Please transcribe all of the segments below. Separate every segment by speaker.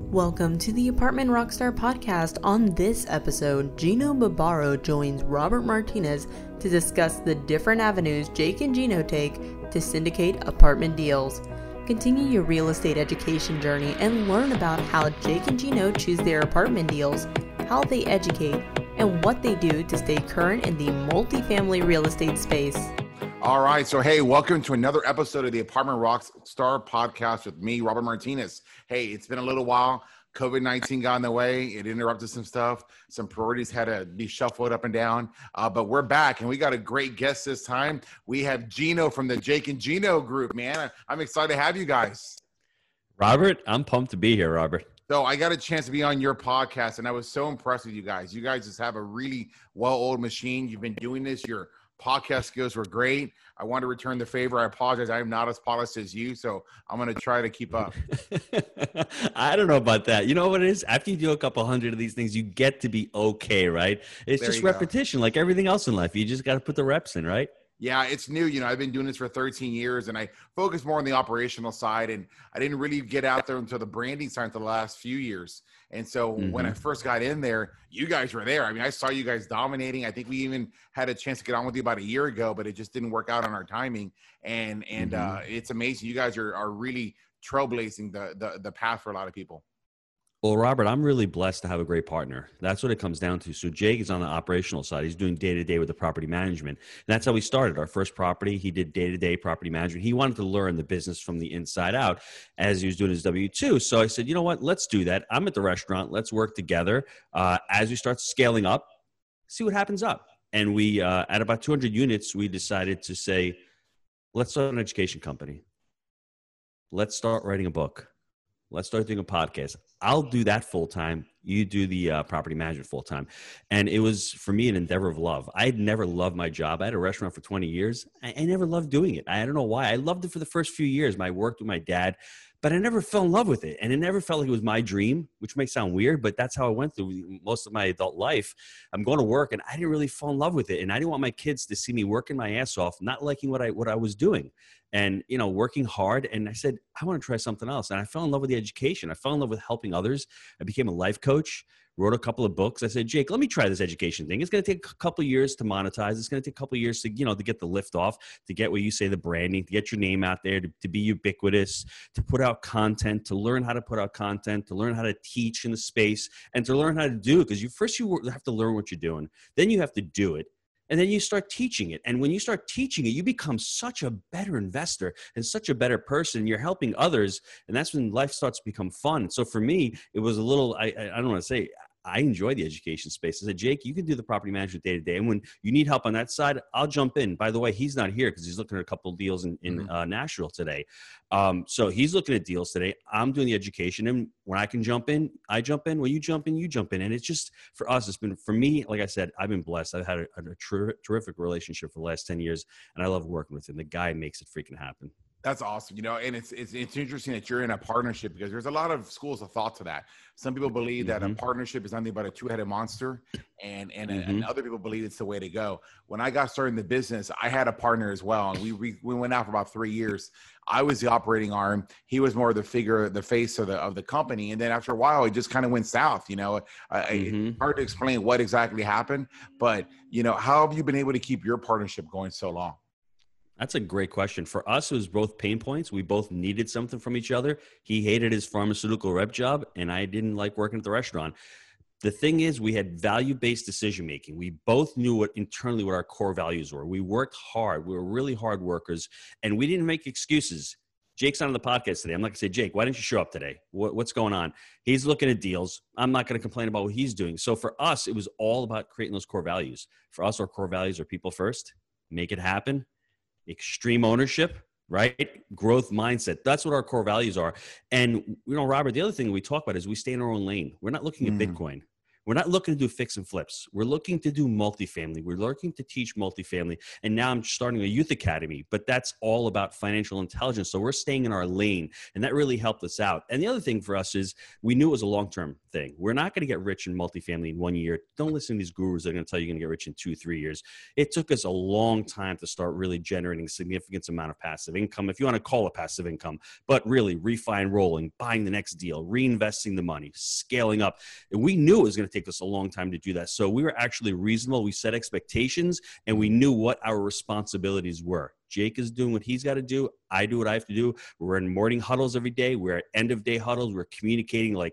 Speaker 1: Welcome to the Apartment Rockstar podcast. On this episode, Gino Barbaro joins Robert Martinez to discuss the different avenues Jake and Gino take to syndicate apartment deals. Continue your real estate education journey and learn about how Jake and Gino choose their apartment deals, how they educate, and what they do to stay current in the multifamily real estate space.
Speaker 2: All right. So, hey, welcome to another episode of the Apartment Rockstar podcast with me, Robert Martinez. Hey, it's been a little while. COVID-19 got in the way. It interrupted some stuff. Some priorities had to be shuffled up and down. But we're back, and we got a great guest this time. We have Gino from the Jake and Gino group, man. I'm excited to have you guys.
Speaker 3: Robert, I'm pumped to be here, Robert.
Speaker 2: So I got a chance to be on your podcast, and I was so impressed with you guys. You guys just have a really well-oiled machine. You've been doing this. Your podcast skills were great. I want to return the favor. I apologize. I am not as polished as you, so I'm going to try to keep up.
Speaker 3: I don't know about that. You know what it is? After you do a couple hundred of these things, you get to be okay, right? It's just repetition, like everything else in life. You just got to put the reps in, right?
Speaker 2: Yeah, it's new. You know, I've been doing this for 13 years, and I focus more on the operational side, and I didn't really get out there until the branding side until the last few years. And so when I first got in there, you guys were there. I mean, I saw you guys dominating. I think we even had a chance to get on with you about a year ago, but it just didn't work out on our timing. And it's amazing. You guys are really trailblazing the path for a lot of people.
Speaker 3: Well, Robert, I'm really blessed to have a great partner. That's what it comes down to. So Jake is on the operational side. He's doing day-to-day with the property management. And that's how we started. Our first property, he did day-to-day property management. He wanted to learn the business from the inside out as he was doing his W-2. So I said, you know what, let's do that. I'm at the restaurant. Let's work together. As we start scaling up, see what happens up. And we, at about 200 units, we decided to say, let's start an education company. Let's start writing a book. Let's start doing a podcast. I'll do that full time. You do the property management full time. And it was, for me, an endeavor of love. I had never loved my job. I had a restaurant for 20 years. I never loved doing it. I don't know why. I loved it for the first few years. I worked with my dad, but I never fell in love with it. And it never felt like it was my dream, which may sound weird, but that's how I went through most of my adult life. I'm going to work, and I didn't really fall in love with it. And I didn't want my kids to see me working my ass off, not liking what I was doing. And, you know, working hard. And I said, I want to try something else. And I fell in love with the education. I fell in love with helping others. I became a life coach, wrote a couple of books. I said, Jake, let me try this education thing. It's going to take a couple of years to monetize. It's going to take a couple of years to, you know, to get the lift off, to get what you say, the branding, to get your name out there, to be ubiquitous, to put out content, to learn how to put out content, to learn how to teach in the space, and to learn how to do it. Because you have to learn what you're doing. Then you have to do it. And then you start teaching it. And when you start teaching it, you become such a better investor and such a better person. You're helping others. And that's when life starts to become fun. So for me, it was a little, I don't want to say, I enjoy the education space. I said, Jake, you can do the property management day to day. And when you need help on that side, I'll jump in. By the way, he's not here because he's looking at a couple of deals in Nashville today. So he's looking at deals today. I'm doing the education. And when I can jump in, I jump in. When you jump in, you jump in. And it's just, for us, it's been, for me, like I said, I've been blessed. I've had a terrific relationship for the last 10 years. And I love working with him. The guy makes it freaking happen.
Speaker 2: That's awesome. You know, and it's interesting that you're in a partnership because there's a lot of schools of thought to that. Some people believe that a partnership is nothing but a two-headed monster, and other people believe it's the way to go. When I got started in the business, I had a partner as well, and we went out for about 3 years. I was the operating arm. He was more the figure, the face of the company. And then after a while, it just kind of went south. You know, it's hard to explain what exactly happened, but you know, how have you been able to keep your partnership going so long?
Speaker 3: That's a great question. For us, it was both pain points. We both needed something from each other. He hated his pharmaceutical rep job, and I didn't like working at the restaurant. The thing is, we had value-based decision-making. We both knew internally what our core values were. We worked hard. We were really hard workers, and we didn't make excuses. Jake's on the podcast today. I'm not going to say, Jake, why didn't you show up today? What's going on? He's looking at deals. I'm not going to complain about what he's doing. So for us, it was all about creating those core values. For us, our core values are people first, make it happen, extreme ownership, right? Growth mindset. That's what our core values are. And, you know, Robert, the other thing we talk about is we stay in our own lane. We're not looking at Bitcoin. We're not looking to do fix and flips. We're looking to do multifamily. We're looking to teach multifamily. And now I'm starting a youth academy, but that's all about financial intelligence. So we're staying in our lane, and that really helped us out. And the other thing for us is we knew it was a long-term thing. We're not going to get rich in multifamily in 1 year. Don't listen to these gurus that are going to tell you you're going to get rich in 2-3 years. It took us a long time to start really generating a significant amount of passive income, if you want to call it passive income, but really refi and rolling, buying the next deal, reinvesting the money, scaling up. And we knew it was going to take us a long time to do that. So we were actually reasonable. We set expectations, and we knew what our responsibilities were. Jake is doing what he's got to do. I do what I have to do. We're in morning huddles every day. We're at end of day huddles. We're communicating like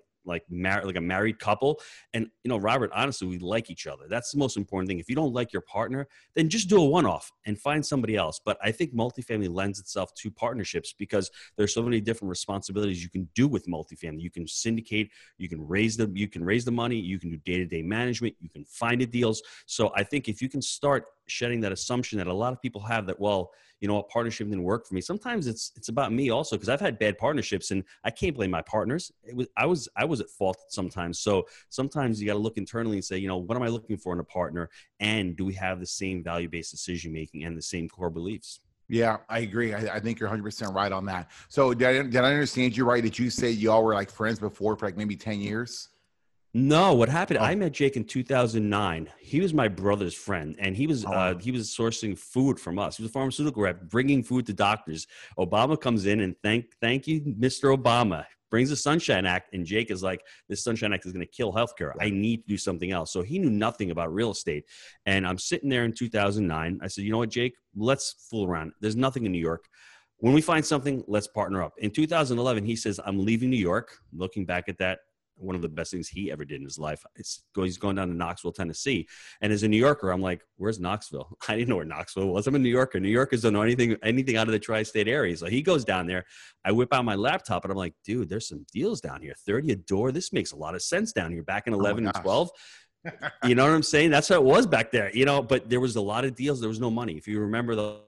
Speaker 3: a married couple. And, Robert, honestly, we like each other. That's the most important thing. If you don't like your partner, then just do a one-off and find somebody else. But I think multifamily lends itself to partnerships because there's so many different responsibilities you can do with multifamily. You can syndicate, you can raise the money, you can do day-to-day management, you can find the deals. So I think if you can start shedding that assumption that a lot of people have that, well, a partnership didn't work for me. Sometimes it's about me also, because I've had bad partnerships and I can't blame my partners. I was at fault sometimes. So sometimes you got to look internally and say, what am I looking for in a partner? And do we have the same value-based decision making and the same core beliefs?
Speaker 2: Yeah, I agree. I think you're 100% right on that. So did I understand you right that you say y'all were like friends before for like maybe 10 years?
Speaker 3: No, what happened? I met Jake in 2009. He was my brother's friend, and he was sourcing food from us. He was a pharmaceutical rep, bringing food to doctors. Obama comes in and thank you, Mr. Obama. Brings the Sunshine Act, and Jake is like, this Sunshine Act is going to kill healthcare. I need to do something else. So he knew nothing about real estate. And I'm sitting there in 2009. I said, you know what, Jake, let's fool around. There's nothing in New York. When we find something, let's partner up. In 2011, he says, I'm leaving New York. Looking back at that, one of the best things he ever did in his life. He's going down to Knoxville, Tennessee. And as a New Yorker, I'm like, where's Knoxville? I didn't know where Knoxville was. I'm a New Yorker. New Yorkers don't know anything out of the tri-state area. So he goes down there. I whip out my laptop and I'm like, dude, there's some deals down here. 30 a door. This makes a lot of sense down here back in 11 and 12. You know what I'm saying? That's how it was back there, but there was a lot of deals. There was no money. If you remember the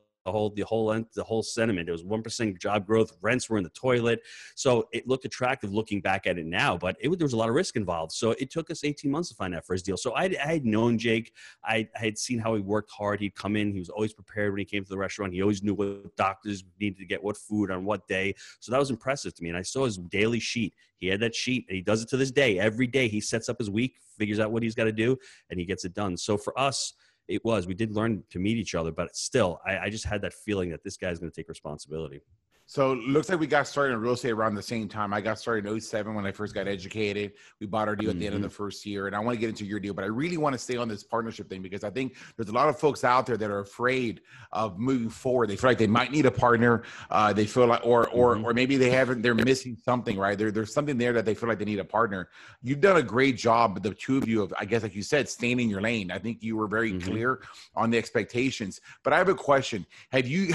Speaker 3: whole sentiment, there was 1% job growth, rents were in the toilet. So it looked attractive looking back at it now, but there was a lot of risk involved. So it took us 18 months to find that first deal. So I had known Jake. I had seen how he worked hard. He'd come in. He was always prepared when he came to the restaurant. He always knew what doctors needed to get what food on what day. So that was impressive to me. And I saw his daily sheet. He had that sheet, and he does it to this day. Every day he sets up his week, figures out what he's got to do, and he gets it done. So for us, we did learn to meet each other, but still, I just had that feeling that this guy's going to take responsibility.
Speaker 2: So it looks like we got started in real estate around the same time. I got started in 2007 when I first got educated. We bought our deal at the end of the first year. And I want to get into your deal, but I really want to stay on this partnership thing because I think there's a lot of folks out there that are afraid of moving forward. They feel like they might need a partner. They feel like, or maybe they're missing something, right? There's something there that they feel like they need a partner. You've done a great job, the two of you, of, I guess, like you said, staying in your lane. I think you were very clear on the expectations, but I have a question. Have you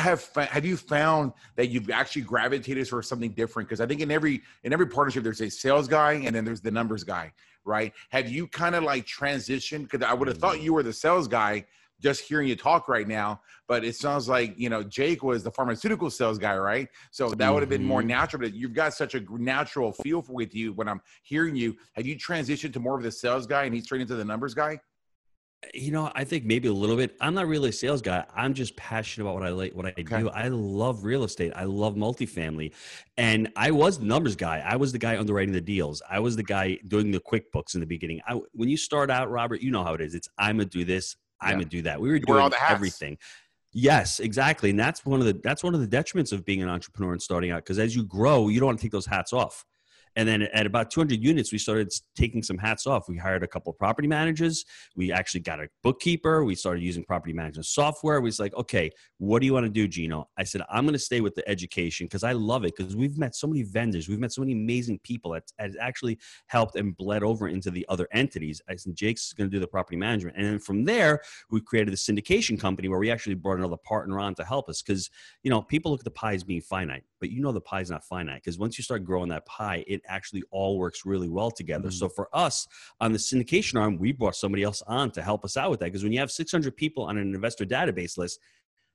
Speaker 2: found that you've actually gravitated for something different? Because I think in every partnership there's a sales guy and then there's the numbers guy, right? Have you kind of like transitioned? Because I would have thought you were the sales guy just hearing you talk right now, but it sounds like Jake was the pharmaceutical sales guy, right? So that would have been more natural. But you've got such a natural feel with you when I'm hearing you. Have you transitioned to more of the sales guy and he's turned into the numbers guy?
Speaker 3: I think maybe a little bit. I'm not really a sales guy. I'm just passionate about what I do. I love real estate. I love multifamily. And I was the numbers guy. I was the guy underwriting the deals. I was the guy doing the QuickBooks in the beginning. When you start out, Robert, you know how it is. It's I'm going to do this. I'm going to do that. We were doing everything. Yes, exactly. And that's one of the detriments of being an entrepreneur and starting out. Because as you grow, you don't want to take those hats off. And then at about 200 units, we started taking some hats off. We hired a couple of property managers. We actually got a bookkeeper. We started using property management software. We was like, okay, what do you want to do, Gino? I said, I'm going to stay with the education because I love it because we've met so many vendors. We've met so many amazing people that has actually helped and bled over into the other entities. I said, Jake's going to do the property management. And then from there, we created a syndication company where we actually brought another partner on to help us because, people look at the pie as being finite, but the pie is not finite because once you start growing that pie, it actually all works really well together. So for us on the syndication arm, we brought somebody else on to help us out with that. Because when you have 600 people on an investor database list,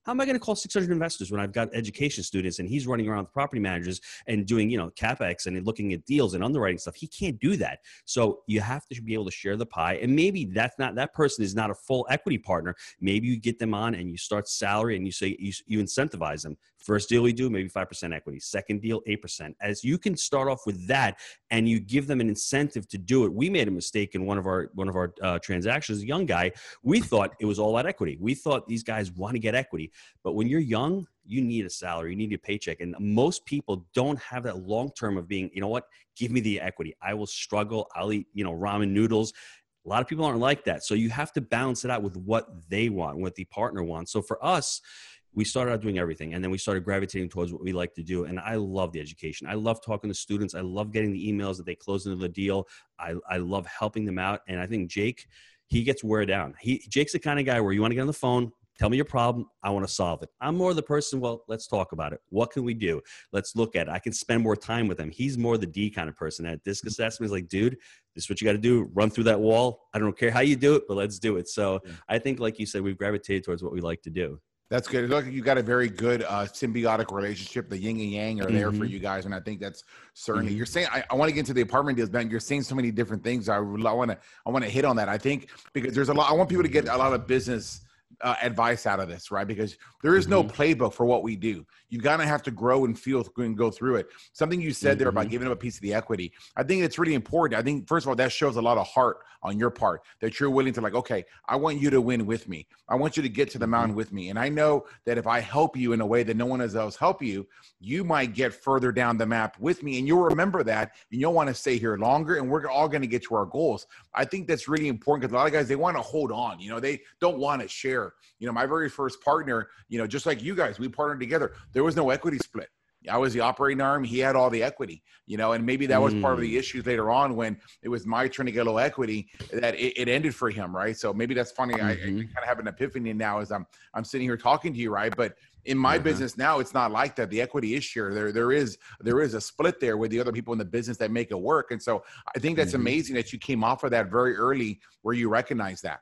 Speaker 3: How am I going to call 600 investors when I've got education students and he's running around with property managers and doing, CapEx and looking at deals and underwriting stuff? He can't do that. So you have to be able to share the pie. And maybe that person is not a full equity partner. Maybe you get them on and you start salary and you say, you incentivize them. First deal we do, maybe 5% equity. Second deal, 8%. As you can start off with that and you give them an incentive to do it. We made a mistake in one of our transactions. A young guy, we thought it was all about equity. We thought these guys want to get equity. But when you're young, you need a salary, you need a paycheck. And most people don't have that long-term of being, you know what, give me the equity. I will struggle. I'll eat, ramen noodles. A lot of people aren't like that. So you have to balance it out with what they want, what the partner wants. So for us, we started out doing everything, and then we started gravitating towards what we like to do. And I love the education. I love talking to students. I love getting the emails that they close into the deal. I love helping them out. And I think Jake, he gets wear down. Jake's the kind of guy where you want to get on the phone, tell me your problem. I want to solve it. I'm more the person, well, let's talk about it. What can we do? Let's look at it. I can spend more time with him. He's more the D kind of person. At disc assessment is like, dude, this is what you got to do. Run through that wall. I don't care how you do it, but let's do it. So I think, like you said, we've gravitated towards what we like to do.
Speaker 2: That's good. It looks like you got a very good symbiotic relationship. The yin and yang are there for you guys, and I think that's certainly. You're saying I want to get into the apartment deals, Ben. You're saying so many different things. I want to hit on that. I think because there's a lot. I want people to get a lot of business advice out of this, right? Because there is no playbook for what we do. You gotta have to grow and feel and go through it. Something you said there about giving up a piece of the equity, I think it's really important. I think, first of all, that shows a lot of heart on your part that you're willing to, like, okay, I want you to win with me. I want you to get to the mountain with me. And I know that if I help you in a way that no one else help you, you might get further down the map with me, and you'll remember that, and you'll want to stay here longer, and we're all going to get to our goals. I think that's really important because a lot of guys, they want to hold on. They don't want to share. My very first partner, just like you guys, we partnered together. There was no equity split. I was the operating arm. He had all the equity, and maybe that was part of the issues later on when it was my turn to get low equity that it ended for him. Right. So maybe that's funny. I kind of have an epiphany now as I'm sitting here talking to you. Right. But in my business now, it's not like that. The equity is shared. There is a split there with the other people in the business that make it work. And so I think that's amazing that you came off of that very early where you recognize that.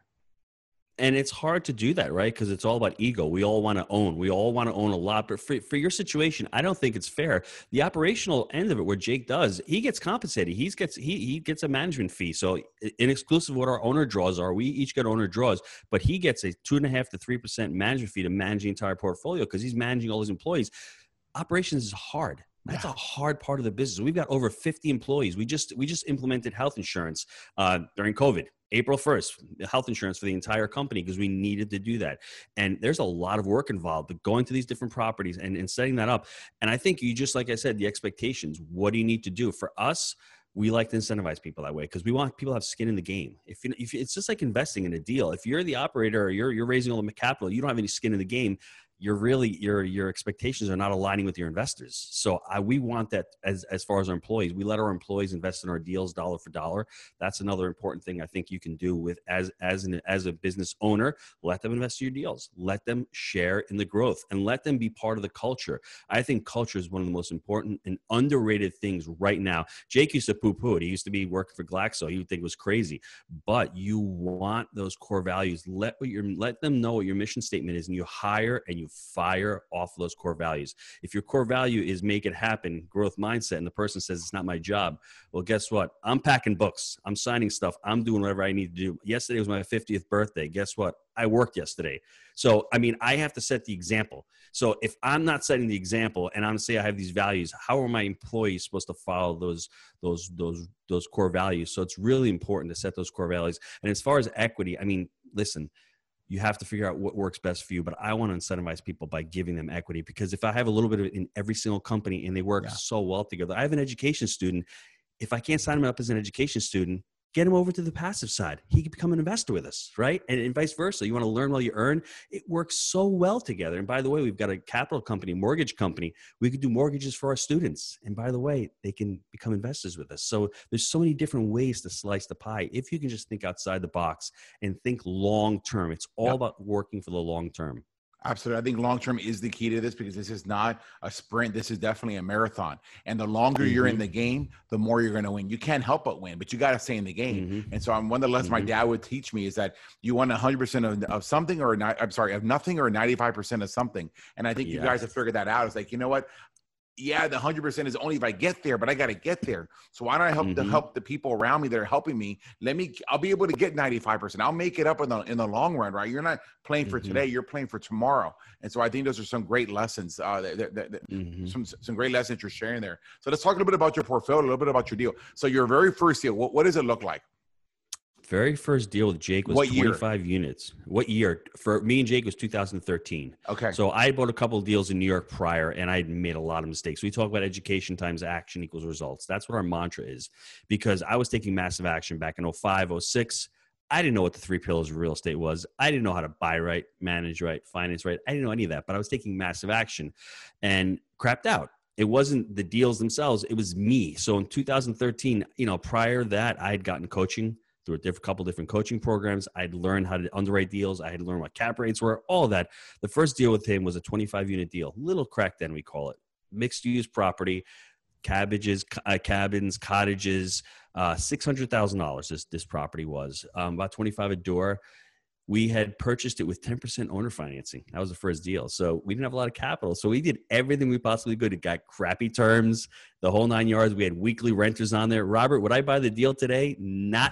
Speaker 3: And it's hard to do that, right? Because it's all about ego. We all want to own. We all want to own a lot. But for your situation, I don't think it's fair. The operational end of it, where Jake does, he gets compensated. He gets a management fee. So in exclusive what our owner draws are, we each get owner draws, but he gets a 2.5% to 3% management fee to manage the entire portfolio because he's managing all his employees. Operations is hard. That's a hard part of the business. We've got over 50 employees. We just implemented health insurance during COVID. April 1st, health insurance for the entire company because we needed to do that. And there's a lot of work involved, but going to these different properties and setting that up. And I think you just, like I said, the expectations, what do you need to do? For us, we like to incentivize people that way because we want people to have skin in the game. If it's just like investing in a deal. If you're the operator or you're raising all the capital, you don't have any skin in the game. Your expectations are not aligning with your investors. So we want that as far as our employees. We let our employees invest in our deals dollar for dollar. That's another important thing I think you can do with as a business owner. Let them invest in your deals. Let them share in the growth and let them be part of the culture. I think culture is one of the most important and underrated things right now. Jake used to poo-poo it. He used to be working for Glaxo. He would think it was crazy, but you want those core values. Let them know what your mission statement is, and you hire and you fire off of those core values. If your core value is make it happen, growth mindset, and the person says it's not my job, well, guess what? I'm packing books. I'm signing stuff. I'm doing whatever I need to do. Yesterday was my 50th birthday. Guess what? I worked yesterday. So, I have to set the example. So if I'm not setting the example and I'm saying I have these values, how are my employees supposed to follow those core values? So it's really important to set those core values. And as far as equity, listen, you have to figure out what works best for you, but I want to incentivize people by giving them equity, because if I have a little bit of it in every single company and they work so well together, I have an education student. If I can't sign him up as an education student, get him over to the passive side. He can become an investor with us, right? And vice versa. You want to learn while you earn. It works so well together. And by the way, we've got a capital company, mortgage company. We could do mortgages for our students. And by the way, they can become investors with us. So there's so many different ways to slice the pie. If you can just think outside the box and think long-term, it's all about working for the long term.
Speaker 2: Absolutely. I think long-term is the key to this, because this is not a sprint. This is definitely a marathon. And the longer you're in the game, the more you're going to win. You can't help but win, but you got to stay in the game. And so one of the lessons my dad would teach me is that you want 100% of something, or not, I'm sorry, of nothing, or 95% of something. And I think you guys have figured that out. It's like, you know what? Yeah, the 100% is only if I get there, but I got to get there. So why don't I help the people around me that are helping me? I'll be able to get 95%. I'll make it up in the long run, right? You're not playing for today, you're playing for tomorrow. And so I think those are some great lessons, some great lessons you're sharing there. So let's talk a little bit about your portfolio, a little bit about your deal. So your very first deal, what does it look like?
Speaker 3: Very first deal with Jake was 25 units. What year? For me and Jake was 2013.
Speaker 2: Okay.
Speaker 3: So I bought a couple of deals in New York prior, and I made a lot of mistakes. We talk about education times action equals results. That's what our mantra is, because I was taking massive action back in 05, 06. I didn't know what the 3 pillars of real estate was. I didn't know how to buy right, manage right, finance right. I didn't know any of that, but I was taking massive action and crapped out. It wasn't the deals themselves. It was me. So in 2013, prior to that, I had gotten coaching through a couple different coaching programs. I'd learned how to underwrite deals. I had learned what cap rates were, all of that. The first deal with him was a 25-unit deal. Little crack den, we call it. Mixed-use property, cabins, cottages, $600,000 this property was, about $25 a door. We had purchased it with 10% owner financing. That was the first deal. So we didn't have a lot of capital. So we did everything we possibly could. It got crappy terms, the whole 9 yards. We had weekly renters on there. Robert, would I buy the deal today? Not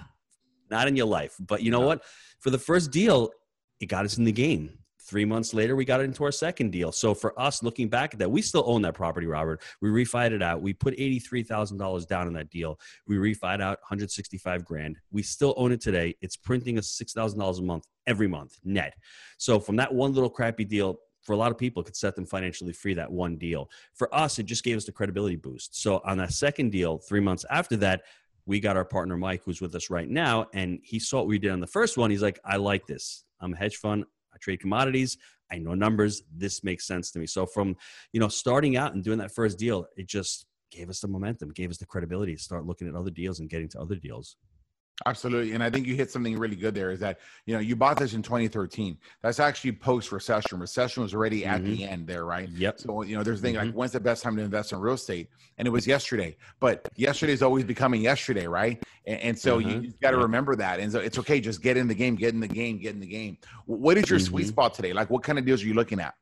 Speaker 3: in your life. But you know what? For the first deal, it got us in the game. 3 months later, we got into our second deal. So for us, looking back at that, we still own that property, Robert. We refied it out. We put $83,000 down in that deal. We refied out $165,000. We still own it today. It's printing us $6,000 a month every month net. So from that one little crappy deal, for a lot of people, it could set them financially free, that one deal. For us, it just gave us the credibility boost. So on that second deal, 3 months after that, we got our partner, Mike, who's with us right now, and he saw what we did on the first one. He's like, I like this. I'm a hedge fund. I trade commodities. I know numbers. This makes sense to me. So from, starting out and doing that first deal, it just gave us the momentum, gave us the credibility to start looking at other deals and getting to other deals.
Speaker 2: Absolutely. And I think you hit something really good there, is that, you bought this in 2013. That's actually post-recession. Recession was already at the end there, right?
Speaker 3: Yep.
Speaker 2: So, there's a thing like, when's the best time to invest in real estate? And it was yesterday. But yesterday is always becoming yesterday, right? And so you got to remember that. And so it's okay. Just get in the game, get in the game. What is your sweet spot today? Like, what kind of deals are you looking at?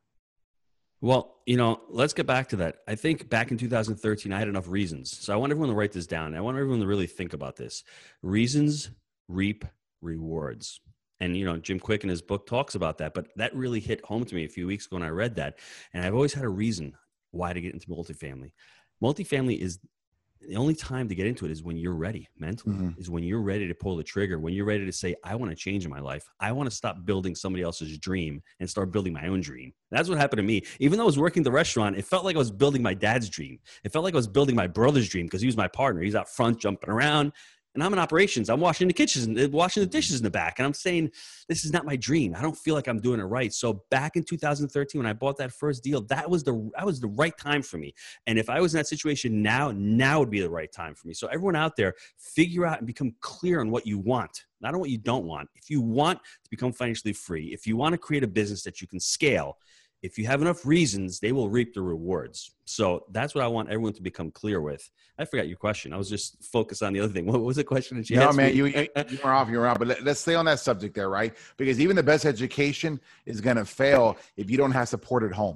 Speaker 3: Well, let's get back to that. I think back in 2013, I had enough reasons. So I want everyone to write this down. I want everyone to really think about this. Reasons reap rewards. And, Jim Quick in his book talks about that, but that really hit home to me a few weeks ago when I read that. And I've always had a reason why to get into multifamily. Multifamily is the only time to get into it is when you're ready mentally, is when you're ready to pull the trigger, when you're ready to say, I want to change in my life. I want to stop building somebody else's dream and start building my own dream. That's what happened to me. Even though I was working the restaurant, it felt like I was building my dad's dream. It felt like I was building my brother's dream because he was my partner. He's out front jumping around. And I'm in operations. I'm washing the kitchens and washing the dishes in the back. And I'm saying, this is not my dream. I don't feel like I'm doing it right. So back in 2013, when I bought that first deal, that was the right time for me. And if I was in that situation now would be the right time for me. So everyone out there, figure out and become clear on what you want, not on what you don't want. If you want to become financially free, if you want to create a business that you can scale, if you have enough reasons, they will reap the rewards. So that's what I want everyone to become clear with. I forgot your question. I was just focused on the other thing. What was the question that you asked me?
Speaker 2: You were off. But let's stay on that subject there, right? Because even the best education is going to fail if you don't have support at home.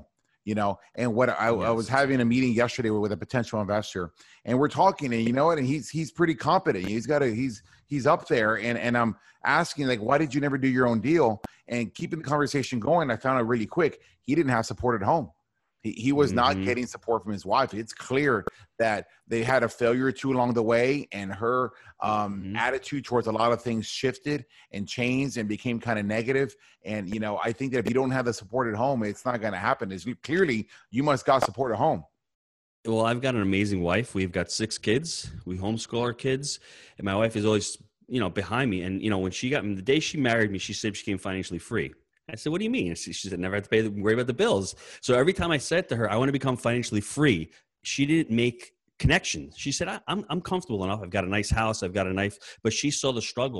Speaker 2: And what I was having a meeting yesterday with a potential investor, and we're talking, and and he's pretty competent. He's up there, and I'm asking, like, why did you never do your own deal? And keeping the conversation going, I found out really quick, he didn't have support at home. He was not getting support from his wife. It's clear that they had a failure or two along the way, and her attitude towards a lot of things shifted and changed and became kind of negative. And, I think that if you don't have the support at home, it's not going to happen. Clearly, you must got support at home.
Speaker 3: Well, I've got an amazing wife. We've got 6 kids. We homeschool our kids. And my wife is always, behind me. And, when the day she married me, she said she became financially free. I said, what do you mean? She said, never have to worry about the bills. So every time I said to her, I want to become financially free, she didn't make connections. She said, I'm comfortable enough. I've got a nice house. I've got a nice, but she saw the struggle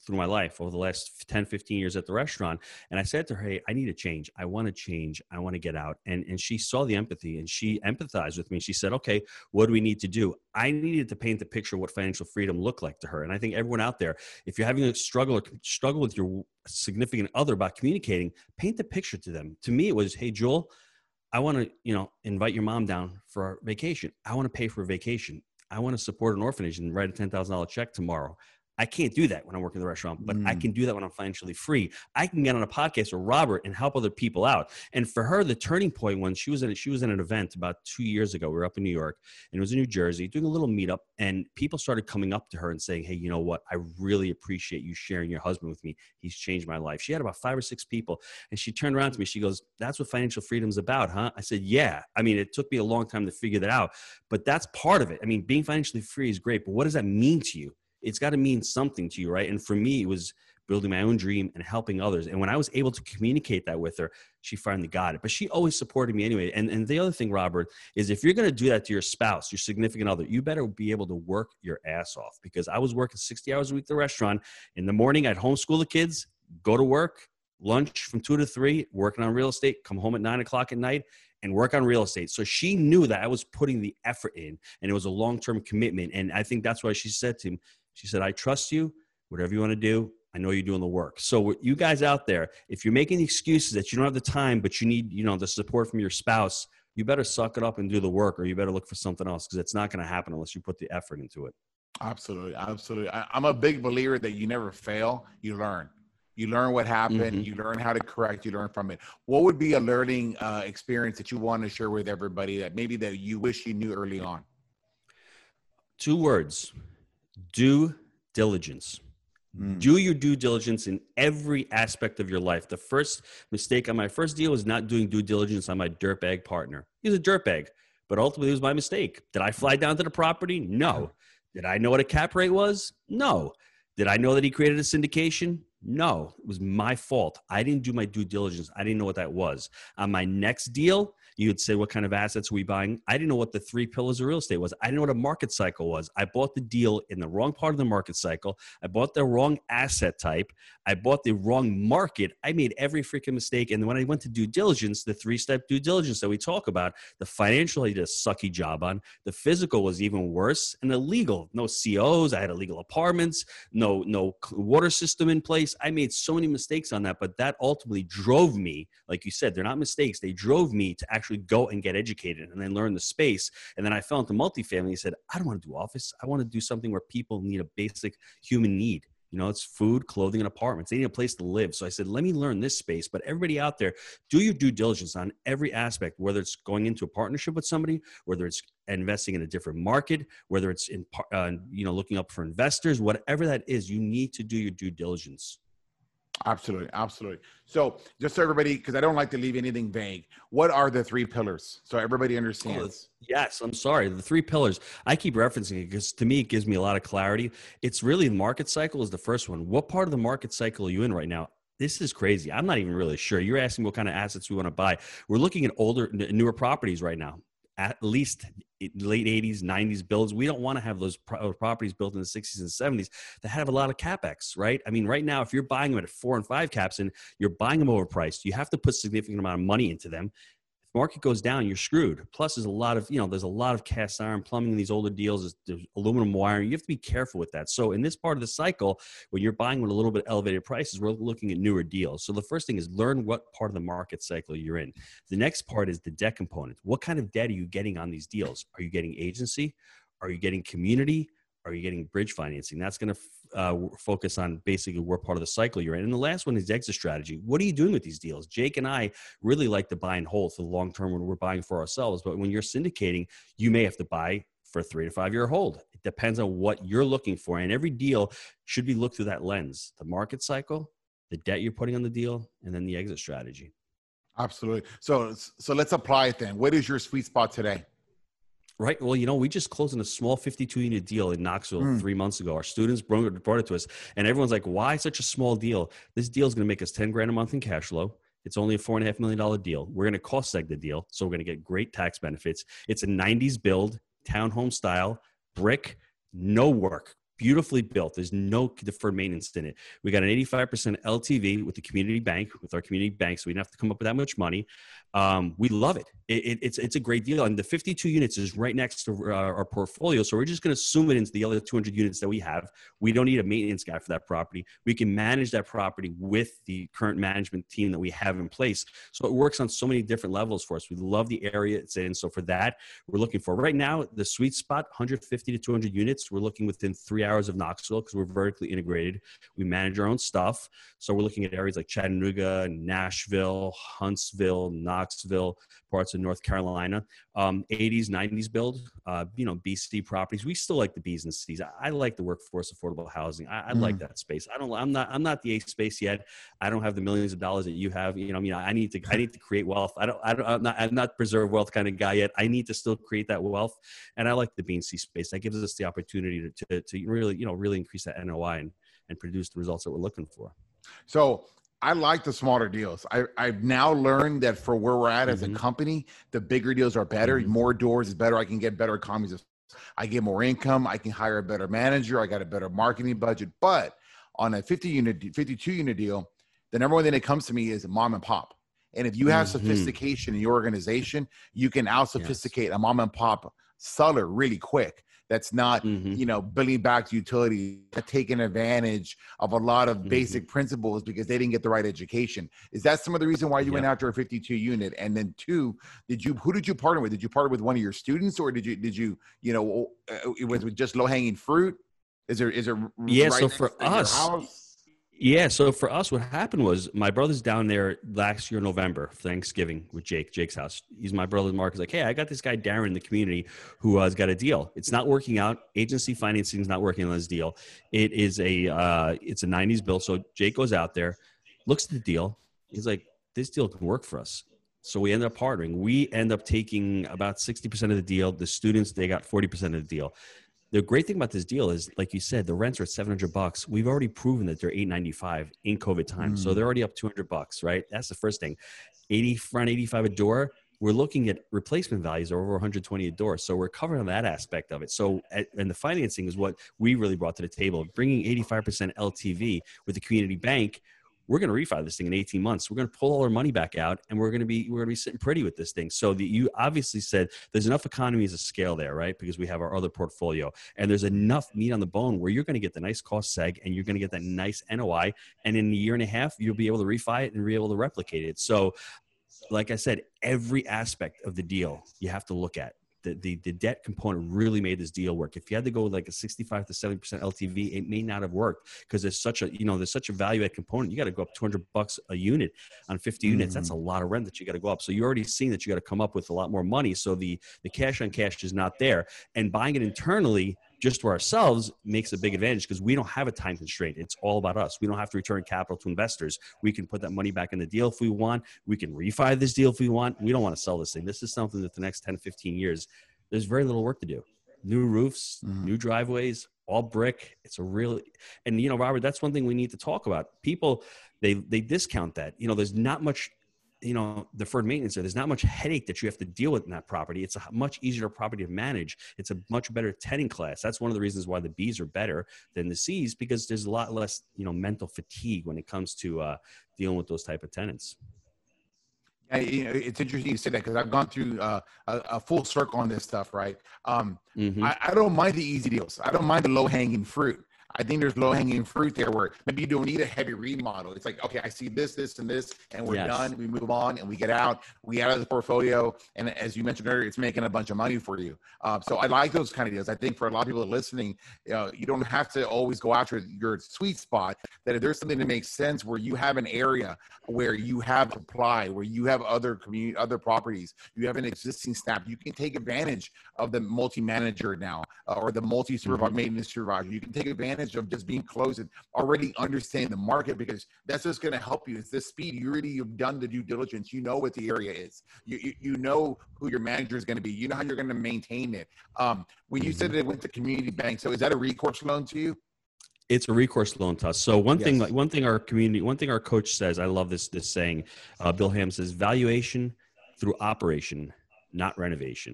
Speaker 3: through my life over the last 10, 15 years at the restaurant. And I said to her, hey, I need a change. I want to change. I want to get out. And she saw the empathy and she empathized with me. She said, okay, what do we need to do? I needed to paint the picture of what financial freedom looked like to her. And I think everyone out there, if you're having a struggle with your significant other about communicating, paint the picture to them. To me, it was, hey, Joel, I want to, invite your mom down for our vacation. I want to pay for a vacation. I want to support an orphanage and write a $10,000 check tomorrow. I can't do that when I work in the restaurant, but I can do that when I'm financially free. I can get on a podcast with Robert and help other people out. And for her, the turning point when she was at an event about 2 years ago. We were up in New York and it was in New Jersey doing a little meetup, and people started coming up to her and saying, hey, you know what? I really appreciate you sharing your husband with me. He's changed my life. She had about 5 or 6 people, and she turned around to me. She goes, that's what financial freedom's about, huh? I said, yeah. I mean, it took me a long time to figure that out, but that's part of it. I mean, being financially free is great, but what does that mean to you? It's got to mean something to you, right? And for me, it was building my own dream and helping others. And when I was able to communicate that with her, she finally got it. But she always supported me anyway. And the other thing, Robert, is if you're going to do that to your spouse, your significant other, you better be able to work your ass off. Because I was working 60 hours a week at the restaurant. In the morning, I'd homeschool the kids, go to work, lunch from 2 to 3, working on real estate, come home at 9 o'clock at night, and work on real estate. So she knew that I was putting the effort in, and it was a long-term commitment. And I think that's why she said to him, she said, I trust you, whatever you want to do. I know you're doing the work. So you guys out there, if you're making excuses that you don't have the time, but you need, the support from your spouse, you better suck it up and do the work, or you better look for something else, because it's not going to happen unless you put the effort into it.
Speaker 2: Absolutely. Absolutely. I'm a big believer that you never fail. You learn. You learn what happened. You learn how to correct. You learn from it. What would be a learning experience that you want to share with everybody that maybe that you wish you knew early on?
Speaker 3: 2 words: due diligence. Do your due diligence in every aspect of your life. The first mistake on my first deal was not doing due diligence on my dirtbag partner. He was a dirtbag, but ultimately it was my mistake. Did I fly down to the property? No. Did I know what a cap rate was? No. Did I know that he created a syndication? No. It was my fault. I didn't do my due diligence. I didn't know what that was. On my next deal, you would say, what kind of assets are we buying? I didn't know what the 3 pillars of real estate was. I didn't know what a market cycle was. I bought the deal in the wrong part of the market cycle. I bought the wrong asset type. I bought the wrong market. I made every freaking mistake. And when I went to due diligence, the 3-step due diligence that we talk about, the financial, I did a sucky job on. The physical was even worse. And the legal, no COs. I had illegal apartments, no water system in place. I made so many mistakes on that, but that ultimately drove me, like you said, they're not mistakes. They drove me to actually go and get educated and then learn the space. And then I fell into multifamily and said, I don't want to do office. I want to do something where people need a basic human need. It's food, clothing, and apartments. They need a place to live. So I said, let me learn this space. But everybody out there, do your due diligence on every aspect, whether it's going into a partnership with somebody, whether it's investing in a different market, whether it's in, looking up for investors, whatever that is, you need to do your due diligence.
Speaker 2: Absolutely. Absolutely. So just so everybody, because I don't like to leave anything vague, what are the 3 pillars? So everybody understands.
Speaker 3: Yes. I'm sorry. The 3 pillars, I keep referencing it because to me, it gives me a lot of clarity. It's really the market cycle is the first one. What part of the market cycle are you in right now? This is crazy. I'm not even really sure. You're asking what kind of assets we want to buy. We're looking at newer properties right now. At least late 80s, 90s builds. We don't want to have those properties built in the 60s and 70s that have a lot of CapEx, right? I mean, right now, if you're buying them at 4 and 5 caps and you're buying them overpriced, you have to put a significant amount of money into them. If the market goes down, you're screwed. Plus, there's a lot of cast iron plumbing in these older deals. There's aluminum wiring. You have to be careful with that. So in this part of the cycle, when you're buying with a little bit elevated prices, we're looking at newer deals. So the first thing is learn what part of the market cycle you're in. The next part is the debt component. What kind of debt are you getting on these deals? Are you getting agency? Are you getting community? Are you getting bridge financing? That's going to focus on basically what part of the cycle you're in. And the last one is exit strategy. What are you doing with these deals? Jake and I really like to buy and hold for the long term when we're buying for ourselves. But when you're syndicating, you may have to buy for a 3 to 5 year hold. It depends on what you're looking for. And every deal should be looked through that lens: the market cycle, the debt you're putting on the deal, and then the exit strategy.
Speaker 2: Absolutely. So let's apply it then. What is your sweet spot today?
Speaker 3: Right. Well, we just closed on a small 52-unit deal in Knoxville 3 months ago. Our students brought it to us, and everyone's like, why such a small deal? This deal is going to make us $10,000 a month in cash flow. It's only a $4.5 million deal. We're going to cost seg the deal, so we're going to get great tax benefits. It's a 90s build, townhome style, brick, no work. beautifully built. There's no deferred maintenance in it. We got an 85% LTV with the community bank, with our community bank, so we don't have to come up with that much money. We love it. It's a great deal. And the 52 units is right next to our portfolio, so we're just going to zoom it into the other 200 units that we have. We don't need a maintenance guy for that property. We can manage that property with the current management team that we have in place. So it works on so many different levels for us. We love the area it's in. So for that, we're looking for right now the sweet spot, 150 to 200 units. We're looking within 3 hours of Knoxville because we're vertically integrated. We manage our own stuff. So we're looking at areas like Chattanooga, Nashville, Huntsville, Knoxville, parts of North Carolina, 80s, 90s build, BC properties. We still like the Bs and Cs. I like the workforce affordable housing. I like that space. I'm not the A space yet. I don't have the millions of dollars that you have. I need to create wealth. I'm not preserve wealth kind of guy yet. I need to still create that wealth. And I like the B and C space. That gives us the opportunity to really increase that NOI and produce the results that we're looking for.
Speaker 2: So I like the smaller deals. I've now learned that for where we're at as a company, the bigger deals are better. More doors is better. I can get better economies of, I get more income. I can hire a better manager. I got a better marketing budget. But on a 52 unit deal, the number one thing that comes to me is mom and pop. And if you have sophistication in your organization, you can out sophisticate a mom and pop seller really quick. That's not, billing back to utility, taking advantage of a lot of basic principles because they didn't get the right education. Is that some of the reason why you went after a 52 unit? And then two, who did you partner with? Did you partner with one of your students, or did you it was just low hanging fruit? Is there right
Speaker 3: so for us, yeah. So for us, what happened was my brother's down there last year, November, Thanksgiving with Jake's house. He's my brother, Mark. Is like, hey, I got this guy, Darren, in the community who has got a deal. It's not working out. Agency financing is not working on this deal. It's a 90s build. So Jake goes out there, looks at the deal. He's like, this deal can work for us. So we end up partnering. We end up taking about 60% of the deal. The students, they got 40% of the deal. The great thing about this deal is, like you said, the rents are at $700. We've already proven that they're $895 in COVID time. So they're already up $200, right? That's the first thing. $85 a door. We're looking at replacement values are over $120 a door. So we're covering that aspect of it. So, and the financing is what we really brought to the table. Bringing 85% LTV with the community bank, we're going to refi this thing in 18 months. We're going to pull all our money back out, and we're going to be sitting pretty with this thing. So you obviously said there's enough economies of scale there, right? Because we have our other portfolio, and there's enough meat on the bone where you're going to get the nice cost seg, and you're going to get that nice NOI. And in a year and a half, you'll be able to refi it and be able to replicate it. So like I said, every aspect of the deal you have to look at. The debt component really made this deal work. If you had to go with like a 65 to 70% LTV, it may not have worked because there's such a value add component. You got to go up $200 a unit on 50 units. That's a lot of rent that you got to go up. So you're already seeing that you got to come up with a lot more money. So the cash on cash is not there, and buying it internally just for ourselves makes a big advantage because we don't have a time constraint. It's all about us. We don't have to return capital to investors. We can put that money back in the deal if we want. We can refi this deal if we want. We don't want to sell this thing. This is something that the next 10, 15 years, there's very little work to do. New roofs, new driveways, all brick. It's a really, and Robert, that's one thing we need to talk about. People, they discount that. There's not much, deferred maintenance there. There's not much headache that you have to deal with in that property. It's a much easier property to manage. It's a much better tenant class. That's one of the reasons why the Bs are better than the Cs, because there's a lot less, mental fatigue when it comes to dealing with those type of tenants.
Speaker 2: It's interesting you say that because I've gone through a full circle on this stuff, right? I don't mind the easy deals. I don't mind the low-hanging fruit. I think there's low-hanging fruit there where maybe you don't need a heavy remodel. It's like, okay, I see this, and this, and we're done. We move on and we get out. We get out of the portfolio. And as you mentioned earlier, it's making a bunch of money for you. So I like those kind of deals. I think for a lot of people listening, you don't have to always go after your sweet spot. That if there's something that makes sense where you have an area where you have supply, where you have other properties, you have an existing staff, you can take advantage of the multi-manager now or the multi-supervisor, maintenance supervisor. You can take advantage of just being close and already understand the market, because that's just going to help you. It's the speed. You've done the due diligence. You know what the area is. You know who your manager is going to be. You know how you're going to maintain it. When you said that it went to community bank, so is that a recourse loan to you?
Speaker 3: It's a recourse loan to us. So one thing our coach says, I love this saying, Bill Ham says, valuation through operation, not renovation.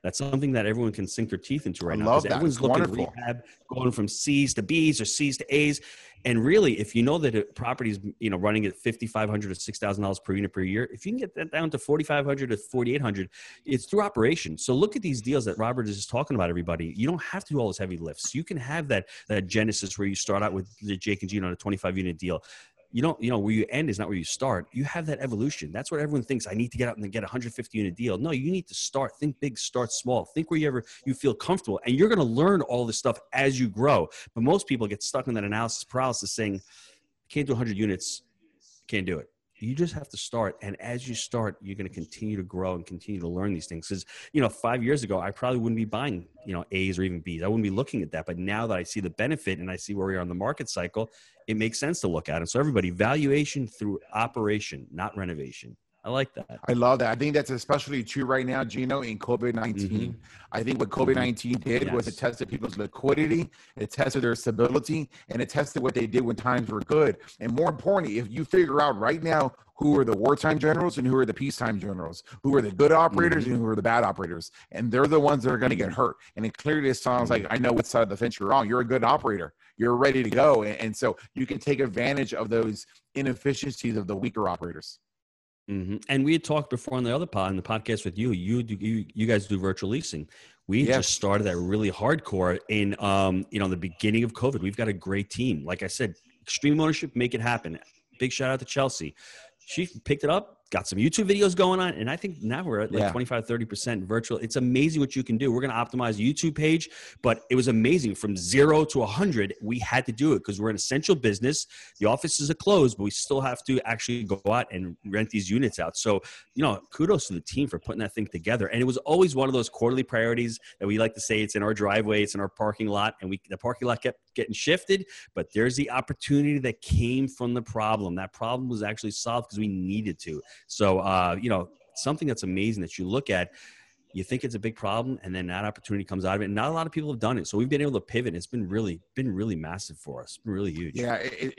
Speaker 3: That's something that everyone can sink their teeth into right
Speaker 2: I
Speaker 3: now.
Speaker 2: love
Speaker 3: Because
Speaker 2: that.
Speaker 3: everyone's
Speaker 2: It's
Speaker 3: looking
Speaker 2: wonderful.
Speaker 3: at rehab, going from C's to B's or C's to A's. And really, if you know that a property is, running at $5,500 to $6,000 per unit per year, if you can get that down to $4,500 to $4,800, it's through operation. So look at these deals that Robert is just talking about, everybody. You don't have to do all those heavy lifts. You can have that genesis where you start out with the Jake and Gino on a 25-unit deal. You don't, where you end is not where you start. You have that evolution. That's what everyone thinks. I need to get out and get a 150-unit deal. No, you need to start. Think big, start small. Think wherever you feel comfortable. And you're going to learn all this stuff as you grow. But most people get stuck in that analysis paralysis saying, I can't do 100 units. Can't do it. You just have to start. And as you start, you're going to continue to grow and continue to learn these things. Because, 5 years ago, I probably wouldn't be buying, A's or even B's. I wouldn't be looking at that. But now that I see the benefit and I see where we are in the market cycle, it makes sense to look at it. So everybody, valuation through operation, not renovation. I like that.
Speaker 2: I love that. I think that's especially true right now, Gino, in COVID-19. I think what COVID-19 did was it tested people's liquidity, it tested their stability, and it tested what they did when times were good. And more importantly, if you figure out right now who are the wartime generals and who are the peacetime generals, who are the good operators and who are the bad operators, and they're the ones that are going to get hurt. And it clearly sounds like, I know what side of the fence you're on. You're a good operator. You're ready to go. And so you can take advantage of those inefficiencies of the weaker operators.
Speaker 3: And we had talked before on the other on the podcast with you. You guys do virtual leasing. We just started that really hardcore in the beginning of COVID. We've got a great team. Like I said, extreme ownership, make it happen. Big shout out to Chelsea. She picked it up, got some YouTube videos going on, and I think now we're at like 25, 30% virtual. It's amazing what you can do. We're going to optimize a YouTube page, but it was amazing. From 0 to 100, we had to do it because we're an essential business. The offices are closed, but we still have to actually go out and rent these units out. So, kudos to the team for putting that thing together. And it was always one of those quarterly priorities that we like to say, it's in our driveway, it's in our parking lot, and the parking lot kept getting shifted, but there's the opportunity that came from the problem. That problem was actually solved because we needed to. So, something that's amazing that you look at, you think it's a big problem, and then that opportunity comes out of it. And not a lot of people have done it. So we've been able to pivot. It's been really massive for us. It's been really huge.
Speaker 2: Yeah.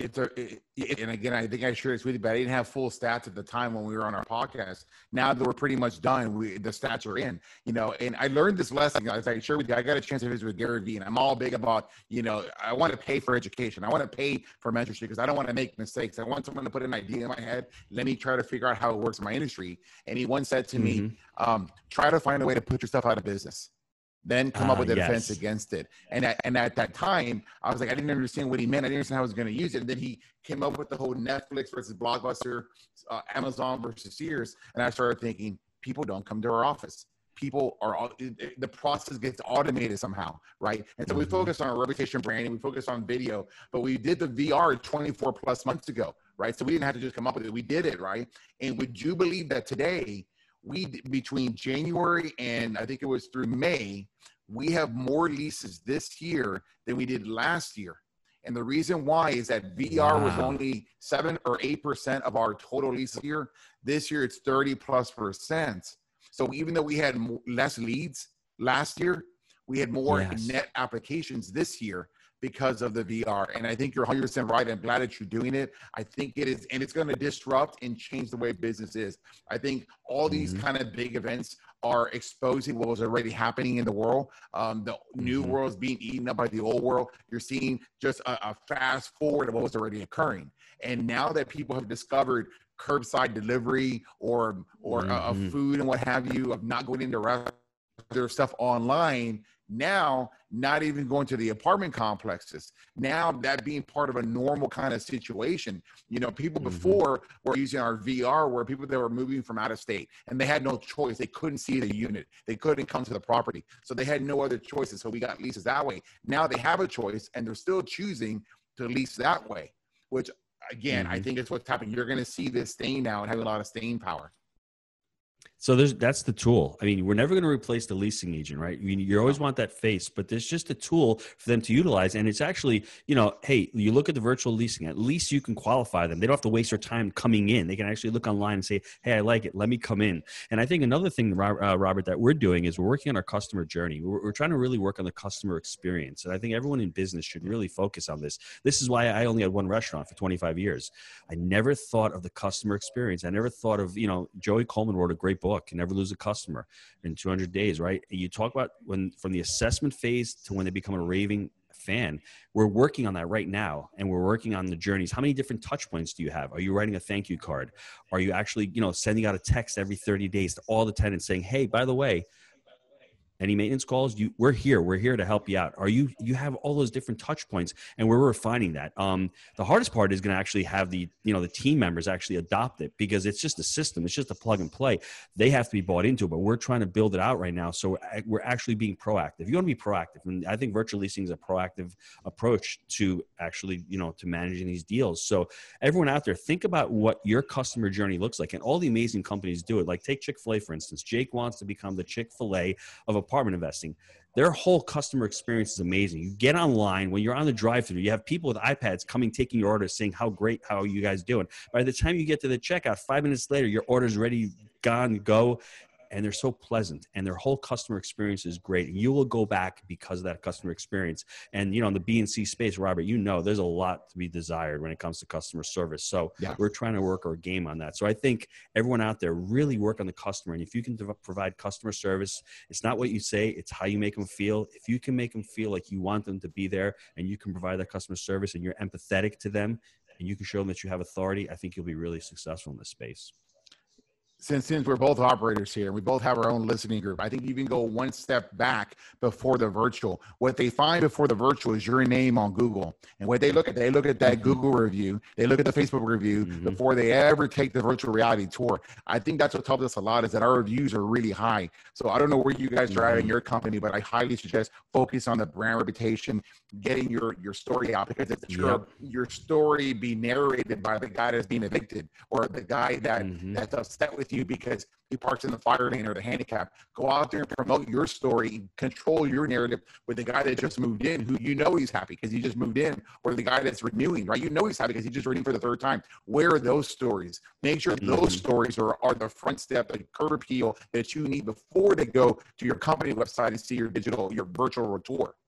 Speaker 2: And again, I think I shared this with you, but I didn't have full stats at the time when we were on our podcast. Now that we're pretty much done, the stats are in, and I learned this lesson. As I shared with you, I got a chance to visit with Gary Vee, and I'm all big about, I want to pay for education. I want to pay for mentorship because I don't want to make mistakes. I want someone to put an idea in my head. Let me try to figure out how it works in my industry. And he once said to me, try to find a way to put yourself out of business, then come up with a defense against it. And at that time, I was like, I didn't understand what he meant. I didn't understand how I was going to use it. And then he came up with the whole Netflix versus Blockbuster, Amazon versus Sears. And I started thinking, people don't come to our office. People are, the process gets automated somehow, right? And so we focused on our reputation branding, we focused on video, but we did the VR 24 plus months ago, right? So we didn't have to just come up with it. We did it, right? And would you believe that today, between January and I think it was through May, we have more leases this year than we did last year. And the reason why is that VR was only 7 or 8% of our total leases here. This year it's 30+%. So even though we had less leads last year, we had more net applications this year because of the VR. And I think you're 100% right. I'm glad that you're doing it. I think it is, and it's going to disrupt and change the way business is. I think all these kind of big events are exposing what was already happening in the world. The new world is being eaten up by the old world. You're seeing just a fast forward of what was already occurring. And now that people have discovered curbside delivery or food and what have you, of not going into restaurants, their stuff online, now not even going to the apartment complexes, now that being part of a normal kind of situation. People before were using our VR, where people that were moving from out of state and they had no choice. They couldn't see the unit, they couldn't come to the property, so they had no other choices. So we got leases that way. Now they have a choice and they're still choosing to lease that way, which again, I think it's what's happening. You're going to see this staying now and having a lot of staying power.
Speaker 3: So that's the tool. I mean, we're never going to replace the leasing agent, right? I mean, you always want that face, but there's just a tool for them to utilize. And it's actually, hey, you look at the virtual leasing, at least you can qualify them. They don't have to waste their time coming in. They can actually look online and say, hey, I like it. Let me come in. And I think another thing, Robert, that we're doing is we're working on our customer journey. We're trying to really work on the customer experience. And I think everyone in business should really focus on this. This is why I only had one restaurant for 25 years. I never thought of the customer experience. I never thought of, Joey Coleman wrote a great book book, never lose a customer in 200 days, right? You talk about when from the assessment phase to when they become a raving fan. We're working on that right now, and we're working on the journeys. How many different touch points do you have? Are you writing a thank you card? Are you actually, sending out a text every 30 days to all the tenants saying, hey, by the way, any maintenance calls, we're here to help you out. You have all those different touch points, and we're refining that. The hardest part is going to actually have the team members actually adopt it, because it's just a system. It's just a plug and play. They have to be bought into it, but we're trying to build it out right now. So we're actually being proactive. You want to be proactive. And I think virtual leasing is a proactive approach to actually, to managing these deals. So everyone out there, think about what your customer journey looks like, and all the amazing companies do it. Like take Chick-fil-A, for instance. Jake wants to become the Chick-fil-A of apartment investing. Their whole customer experience is amazing. You get online, when you're on the drive-thru, you have people with iPads coming, taking your orders, saying how are you guys doing? By the time you get to the checkout, 5 minutes later, your order's ready, gone, go. And they're so pleasant, and their whole customer experience is great. And you will go back because of that customer experience. And, in the B and C space, Robert, there's a lot to be desired when it comes to customer service. So we're trying to work our game on that. So I think everyone out there really work on the customer. And if you can provide customer service, it's not what you say, it's how you make them feel. If you can make them feel like you want them to be there, and you can provide that customer service, and you're empathetic to them, and you can show them that you have authority, I think you'll be really successful in this space.
Speaker 2: Since we're both operators here, we both have our own listening group, I think you can go one step back before the virtual. What they find before the virtual is your name on Google. And what they look at that Google review, they look at the Facebook review before they ever take the virtual reality tour. I think that's what helps us a lot, is that our reviews are really high. So I don't know where you guys are at in your company, but I highly suggest focus on the brand reputation, getting your story out, because if your story be narrated by the guy that's being evicted, or the guy that's upset with you because he parks in the fire lane or the handicap, go out there and promote your story, control your narrative with the guy that just moved in, who he's happy because he just moved in, or the guy that's renewing, right? He's happy because he's just renewing for the third time. Where are those stories? Make sure those stories are the front step, the curb appeal that you need before they go to your company website and see your virtual tour.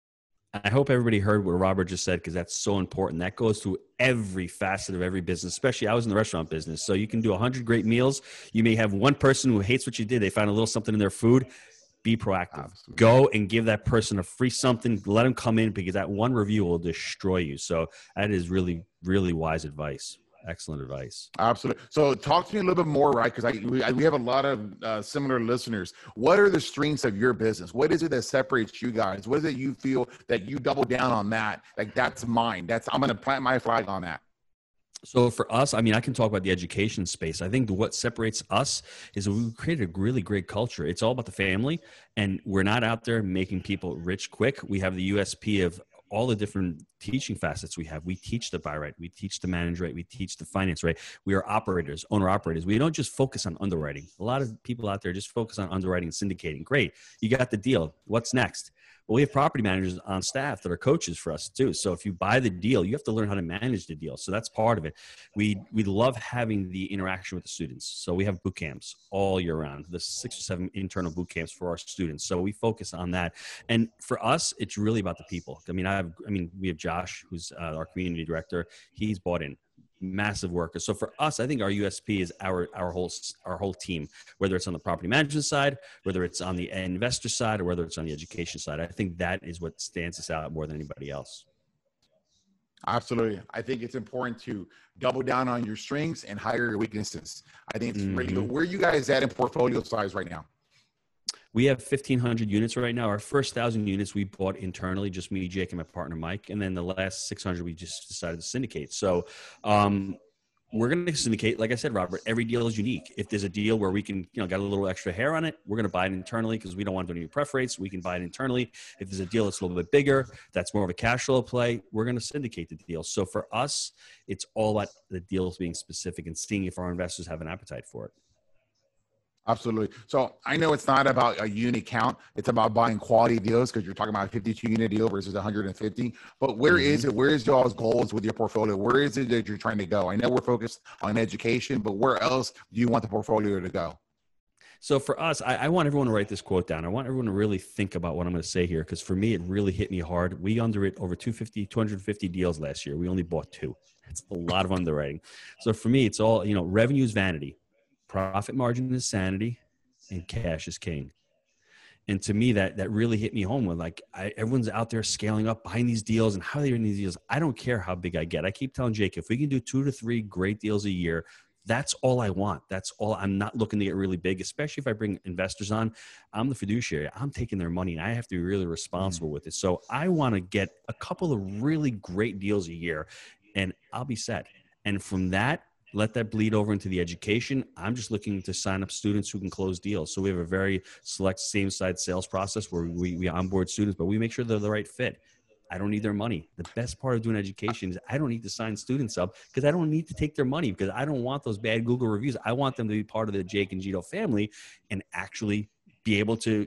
Speaker 3: I hope everybody heard what Robert just said, because that's so important. That goes through every facet of every business, especially I was in the restaurant business. So you can do 100 great meals. You may have one person who hates what you did. They found a little something in their food. Be proactive. Absolutely. Go and give that person a free something. Let them come in, because that one review will destroy you. So that is really, really wise advice. Excellent advice.
Speaker 2: Absolutely. So talk to me a little bit more, right? Because we have a lot of similar listeners. What are the strengths of your business? What is it that separates you guys? What is it you feel that you double down on that? Like, that's mine. I'm going to plant my flag on that.
Speaker 3: So for us, I can talk about the education space. I think what separates us is that we've created a really great culture. It's all about the family, and we're not out there making people rich quick. We have the USP of all the different teaching facets we have. We teach the buy right. We teach the manage right. We teach the finance right. We are operators, owner operators. We don't just focus on underwriting. A lot of people out there just focus on underwriting and syndicating. Great. You got the deal. What's next? Well, we have property managers on staff that are coaches for us too. So if you buy the deal, you have to learn how to manage the deal. So that's part of it. We love having the interaction with the students. So we have boot camps all year round, the 6 or 7 internal boot camps for our students. So we focus on that. And for us, it's really about the people. We have Josh, who's our community director. He's bought in. Massive worker. So for us, I think our USP is our whole team, whether it's on the property management side, whether it's on the investor side, or whether it's on the education side. I think that is what stands us out more than anybody else.
Speaker 2: Absolutely. I think it's important to double down on your strengths and hide your weaknesses. I think it's really good. Where are you guys at in portfolio size right now?
Speaker 3: We have 1,500 units right now. Our first 1,000 units we bought internally, just me, Jake, and my partner, Mike. And then the last 600 we just decided to syndicate. So we're going to syndicate. Like I said, Robert, every deal is unique. If there's a deal where we can, got a little extra hair on it, we're going to buy it internally because we don't want to do any pref rates. We can buy it internally. If there's a deal that's a little bit bigger, that's more of a cash flow play, we're going to syndicate the deal. So for us, it's all about the deals being specific and seeing if our investors have an appetite for it.
Speaker 2: Absolutely. So I know it's not about a unit count. It's about buying quality deals, because you're talking about a 52 unit deal versus 150. But where is it? Where is y'all's goals with your portfolio? Where is it that you're trying to go? I know we're focused on education, but where else do you want the portfolio to go?
Speaker 3: So for us, I want everyone to write this quote down. I want everyone to really think about what I'm going to say here, because for me, it really hit me hard. We underwrote over 250 deals last year. We only bought 2. It's a lot of underwriting. So for me, it's all, revenue is vanity. profit margin is sanity and cash is king. And to me, that really hit me home with like, everyone's out there scaling up, buying these deals, and how they're in these deals. I don't care how big I get. I keep telling Jake, if we can do 2 to 3 great deals a year, that's all I want. That's all. I'm not looking to get really big, especially if I bring investors on. I'm the fiduciary. I'm taking their money, and I have to be really responsible with it. So I want to get a couple of really great deals a year, and I'll be set. And from that, let that bleed over into the education. I'm just looking to sign up students who can close deals. So we have a very select same-side sales process where we onboard students, but we make sure they're the right fit. I don't need their money. The best part of doing education is I don't need to sign students up because I don't need to take their money, because I don't want those bad Google reviews. I want them to be part of the Jake and Gino family and actually be able to,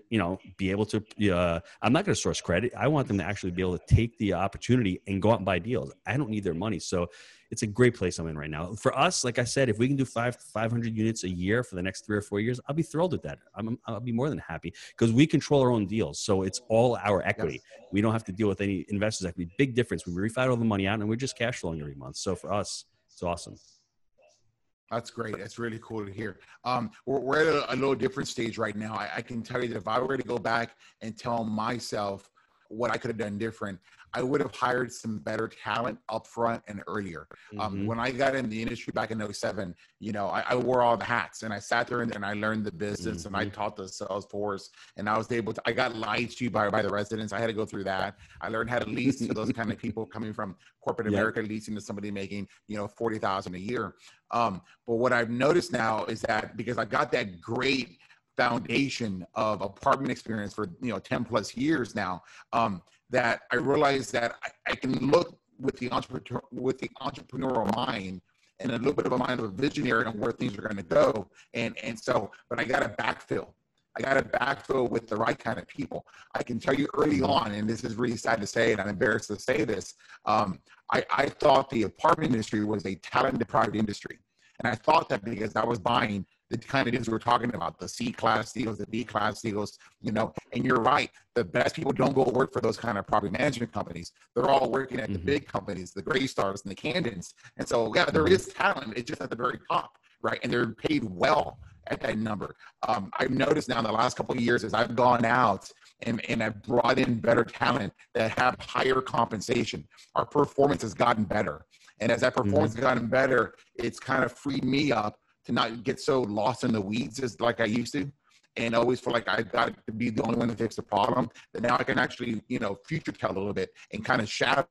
Speaker 3: I'm not going to source credit. I want them to actually be able to take the opportunity and go out and buy deals. I don't need their money. So it's a great place I'm in right now. For us, like I said, if we can do 500 units a year for the next 3 or 4 years, I'll be thrilled with that. I'll be more than happy because we control our own deals. So it's all our equity. Yes. We don't have to deal with any investors' equity. Big difference. We refi all the money out and we're just cash flowing every month. So for us, it's awesome.
Speaker 2: That's great. That's really cool to hear. We're at a little different stage right now. I can tell you that if I were to go back and tell myself what I could have done different, I would have hired some better talent up front and earlier. When I got in the industry back in 2007, I wore all the hats and I sat there and I learned the business and I taught the sales force, and I was able to, I got lied to by the residents. I had to go through that. I learned how to lease to those kind of people coming from corporate America, leasing to somebody making, $40,000 a year. But what I've noticed now is that because I got that great foundation of apartment experience for 10 plus years now, that I realized that I can look with the entrepreneurial mind and a little bit of a mind of a visionary on where things are going to go. But I got to backfill. I got to backfill with the right kind of people. I can tell you early on, and this is really sad to say, and I'm embarrassed to say this, I thought the apartment industry was a talent-deprived industry. And I thought that because I was buying the kind of deals we're talking about, the C-class deals, the B-class deals, and you're right. The best people don't go work for those kind of property management companies. They're all working at the big companies, the Greystars and the Camdens. And so, yeah, there is talent. It's just at the very top, right? And they're paid well at that number. I've noticed now in the last couple of years as I've gone out and I've brought in better talent that have higher compensation, our performance has gotten better. And as that performance has gotten better, it's kind of freed me up to not get so lost in the weeds as like I used to, and always feel like I've got to be the only one to fix the problem. That now I can actually, future tell a little bit and kind of shadow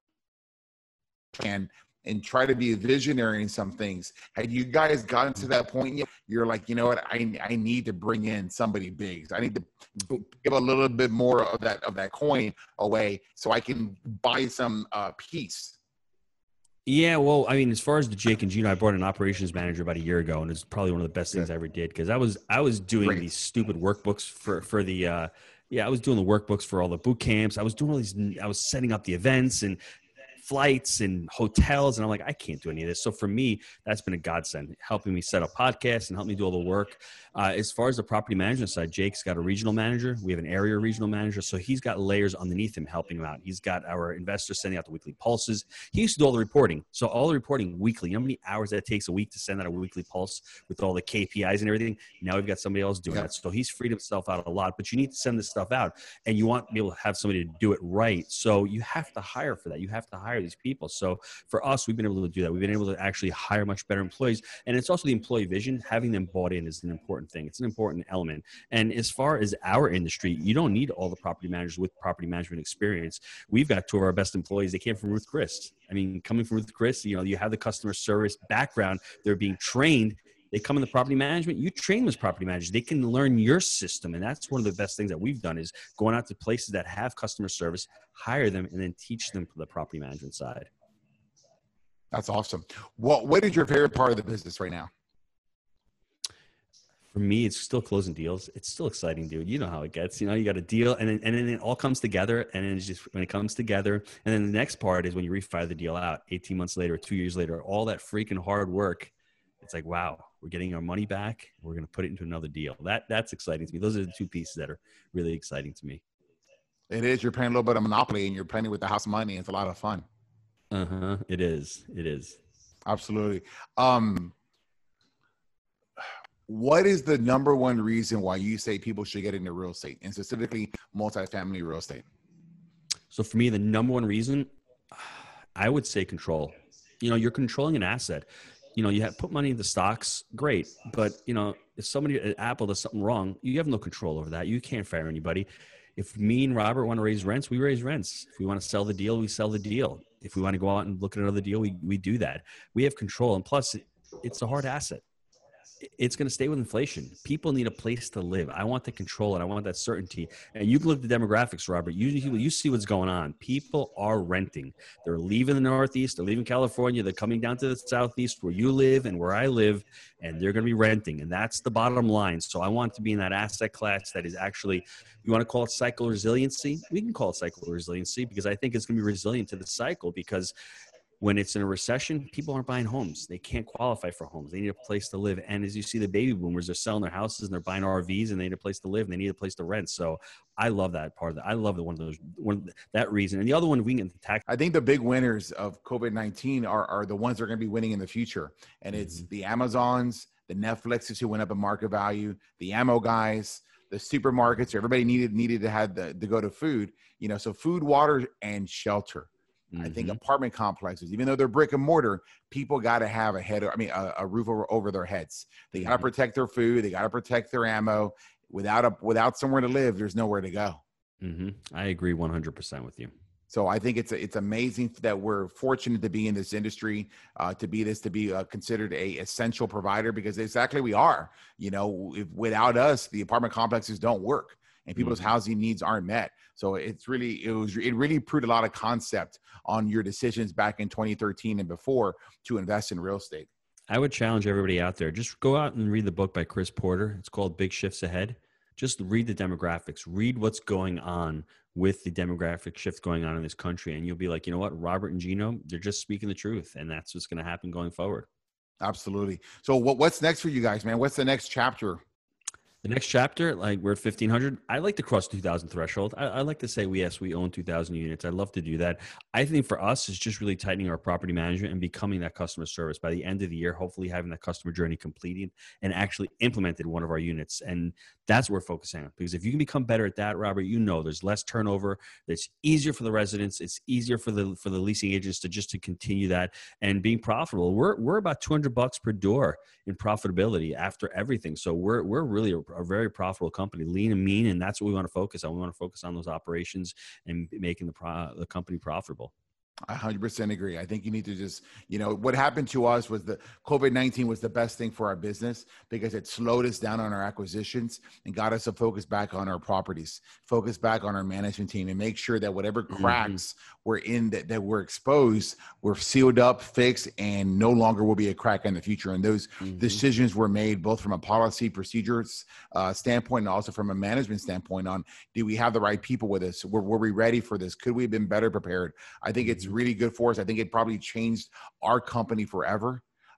Speaker 2: and try to be a visionary in some things. Had you guys gotten to that point yet? You're like, you know what? I need to bring in somebody big. I need to give a little bit more of that coin away so I can buy some peace.
Speaker 3: Yeah, well, I mean, as far as the Jake and Gino, I brought an operations manager about a year ago, and it's probably one of the best things I ever did because I was doing these stupid workbooks for the I was doing the workbooks for all the boot camps. I was doing all these. I was setting up the events and flights and hotels, and I'm like, I can't do any of this. So for me, that's been a godsend, helping me set up podcasts and help me do all the work. As far as the property management side, Jake's got a regional manager. We have an area regional manager. So he's got layers underneath him helping him out. He's got our investors sending out the weekly pulses. He used to do all the reporting. So all the reporting weekly, you know how many hours that takes a week to send out a weekly pulse with all the KPIs and everything? Now we've got somebody else doing that. So he's freed himself out a lot, but you need to send this stuff out and you want to be able to have somebody to do it right. So you have to hire for that. You have to hire these people. So for us, we've been able to do that. We've been able to actually hire much better employees. And it's also the employee vision. Having them bought in is an important thing. It's an important element. And as far as our industry, you don't need all the property managers with property management experience. We've got 2 of our best employees. They came from Ruth Chris. I mean, coming from Ruth Chris, you have the customer service background. They're being trained. They come in the property management, you train them as property managers. They can learn your system. And that's one of the best things that we've done is going out to places that have customer service, hire them, and then teach them for the property management side.
Speaker 2: That's awesome. What is your favorite part of the business right now?
Speaker 3: For me, it's still closing deals. It's still exciting, dude. You know how it gets. You got a deal, and then it all comes together. And then it's just when it comes together, and then the next part is when you refi the deal out 18 months later, 2 years later, all that freaking hard work. It's like, wow, we're getting our money back. We're going to put it into another deal. That's exciting to me. Those are the 2 pieces that are really exciting to me.
Speaker 2: It is. You're playing a little bit of Monopoly, and you're playing with the house money. It's a lot of fun.
Speaker 3: It is. It is.
Speaker 2: Absolutely. What is the number one reason why you say people should get into real estate, and specifically multifamily real estate?
Speaker 3: So for me, the number one reason, I would say control. You're controlling an asset. You have put money into stocks, great. But, if somebody at Apple does something wrong, you have no control over that. You can't fire anybody. If me and Robert want to raise rents, we raise rents. If we want to sell the deal, we sell the deal. If we want to go out and look at another deal, we do that. We have control. And plus, it's a hard asset. It's going to stay with inflation. People need a place to live. I want the control and I want that certainty. And you can look at the demographics, Robert. You see what's going on. People are renting. They're leaving the Northeast. They're leaving California. They're coming down to the Southeast where you live and where I live, and they're going to be renting. And that's the bottom line. So I want to be in that asset class that is actually, you want to call it cycle resiliency? We can call it cycle resiliency because I think it's going to be resilient to the cycle, because when it's in a recession, people aren't buying homes. They can't qualify for homes. They need a place to live. And as you see, the baby boomers are selling their houses and they're buying RVs, and they need a place to live and they need a place to rent. So I love that part of that. I love that reason. And the other one, we can tax.
Speaker 2: I think the big winners of COVID-19 are the ones that are going to be winning in the future. And it's the Amazons, the Netflixes who went up in market value, the ammo guys, the supermarkets. Everybody needed to have to go to food, so food, water, and shelter. I think apartment complexes, even though they're brick and mortar, people got to have a roof over their heads. They got to protect their food. They got to protect their ammo. Without somewhere to live, there's nowhere to go.
Speaker 3: I agree 100% with you.
Speaker 2: So I think it's amazing that we're fortunate to be in this industry, to be considered a essential provider, because exactly we are. Without us, the apartment complexes don't work, and people's housing needs aren't met. So it really proved a lot of concept on your decisions back in 2013 and before to invest in real estate.
Speaker 3: I would challenge everybody out there, just go out and read the book by Chris Porter. It's called Big Shifts Ahead. Just read the demographics, read what's going on with the demographic shift going on in this country. And you'll be like, you know what, Robert and Gino, they're just speaking the truth. And that's what's going to happen going forward.
Speaker 2: Absolutely. So what's next for you guys, man? What's the next chapter?
Speaker 3: The next chapter, like we're at 1,500. I like to cross 2,000 threshold. I like to say, yes, we own 2,000 units. I'd love to do that. I think for us, it's just really tightening our property management and becoming that customer service. By the end of the year, hopefully having that customer journey completed and actually implemented one of our units. And that's what we're focusing on. Because if you can become better at that, Robert, there's less turnover. It's easier for the residents. It's easier for the leasing agents to continue that and being profitable. We're about $200 per door in profitability after everything. So we're really a very profitable company, lean and mean, and that's what we want to focus on. We want to focus on those operations and making the company profitable.
Speaker 2: I 100% agree. I think you need to just, what happened to us was the COVID-19 was the best thing for our business because it slowed us down on our acquisitions and got us to focus back on our properties, focus back on our management team, and make sure that whatever cracks were in that were exposed were sealed up, fixed, and no longer will be a crack in the future. And those decisions were made both from a policy procedures standpoint and also from a management standpoint on, do we have the right people with us? Were we ready for this? Could we have been better prepared? I think it's really good for us. I think it probably changed our company forever